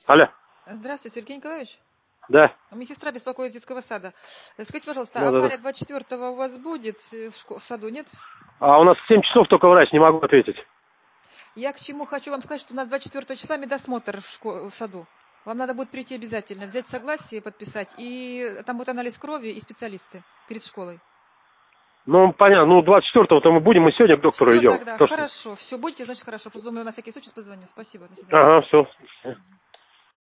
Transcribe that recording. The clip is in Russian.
Алло. Здравствуйте, Сергей Николаевич. Да. Медсестра беспокоит из детского сада. Скажите, пожалуйста, Да. авария 24-го у вас будет в саду, нет? А у нас в 7 часов только врач, не могу ответить. Я к чему хочу вам сказать, что у нас 24 числа медосмотр в саду. Вам надо будет прийти обязательно, взять согласие, подписать, и там будет анализ крови и специалисты перед школой. Ну, понятно, 24-го-то мы будем, мы сегодня к доктору Все идем. тогда, То, хорошо, все, будете, значит, хорошо. Просто думаю, на всякий случай позвоню. Спасибо, до свидания. Ага, все.